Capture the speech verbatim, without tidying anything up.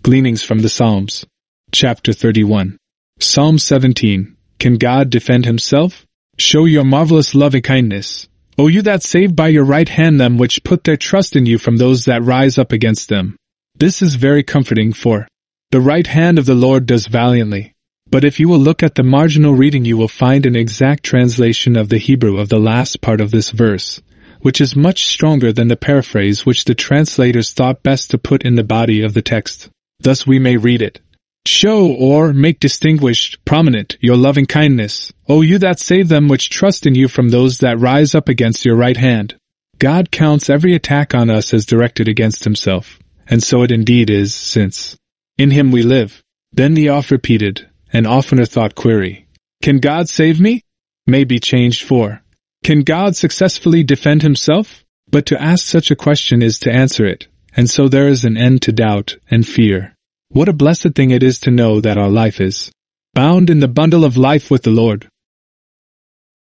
Gleanings from the Psalms. Chapter thirty-one. Psalm seventeen. Can God defend himself? Show your marvelous loving kindness, O you that save by your right hand them which put their trust in you from those that rise up against them. This is very comforting, for the right hand of the Lord does valiantly. But if you will look at the marginal reading, you will find an exact translation of the Hebrew of the last part of this verse, which is much stronger than the paraphrase which the translators thought best to put in the body of the text. Thus we may read it. Show, or make distinguished, prominent, your loving kindness, O you that save them which trust in you from those that rise up against your right hand. God counts every attack on us as directed against himself, and so it indeed is, since in him we live. Then the oft repeated, and oftener thought query, can God save me? May be changed for, can God successfully defend himself? But to ask such a question is to answer it, and so there is an end to doubt and fear. What a blessed thing it is to know that our life is bound in the bundle of life with the Lord.